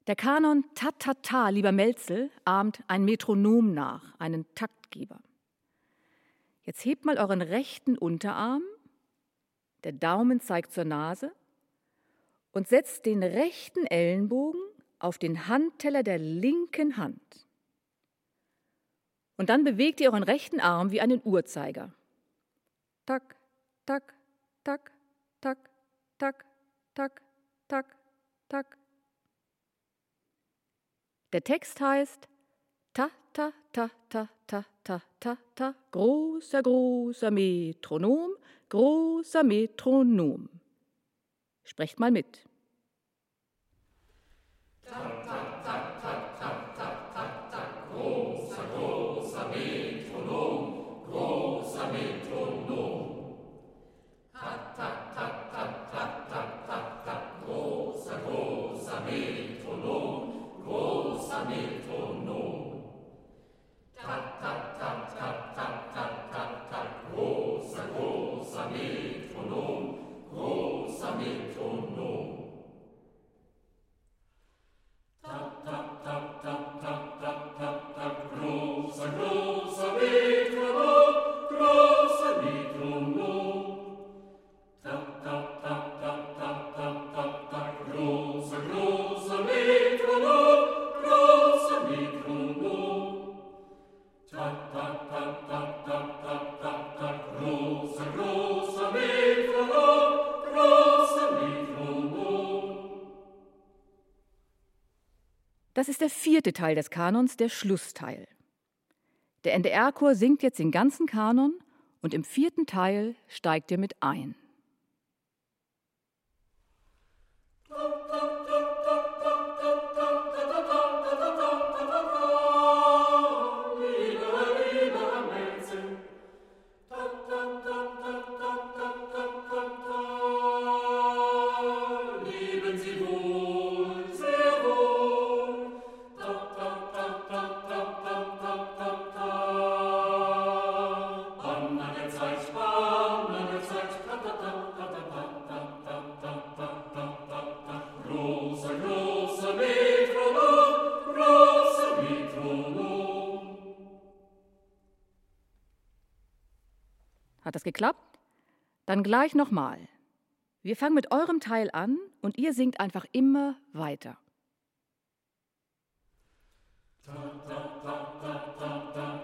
Der Kanon Ta-Ta-Ta, lieber Melzel, ahmt ein Metronom nach, einen Taktgeber. Jetzt hebt mal euren rechten Unterarm, der Daumen zeigt zur Nase und setzt den rechten Ellenbogen auf den Handteller der linken Hand. Und dann bewegt ihr euren rechten Arm wie einen Uhrzeiger. Tak, tak, tak, tak, tak, tak, tak, tak. Der Text heißt Ta, ta, ta, ta, ta, ta, ta, ta, großer, großer Metronom, großer Metronom. Sprecht mal mit. Tak, tak, tak, tak, tak, tak, tak, tak, großer, großer Metronom, großer Metronom. Tak, tak, tak, tak, tak, tak, tak, tak, großer, großer Metronom, großer Metronom. Tak, tak, tak, tak, tak, tak, tak, tak, großer, großer Metronom, großer Metronom. Tak, tak, tak, tak, tak, tak, tak, tak, großer, großer Metronom, großer Metronom. Tak, tak, tak, tak, tak, tak, tak, tak, großer, großer Metronom, großer Metronom. Tak, tak, tak, tak, tak, tak, tak, tak, großer, großer Metronom, großer Metronom. Das ist der 4. Teil des Kanons, der Schlussteil. Der NDR-Chor singt jetzt den ganzen Kanon und im 4. Teil steigt ihr mit ein. Leben Sie wohl, sehr wohl. Tak, tak, tak, tak, tak, tak, tak, tak, tak. Bann an der Zeit, tak, tak, tak, tak, tak, tak, tak, tak, tak, tak, tak, tak. Großer, großer Metronom, großer Metronom. Hat das geklappt? Dann gleich nochmal. Wir fangen mit eurem Teil an und ihr singt einfach immer weiter. Tak, tak, tak, tak, tak, tak.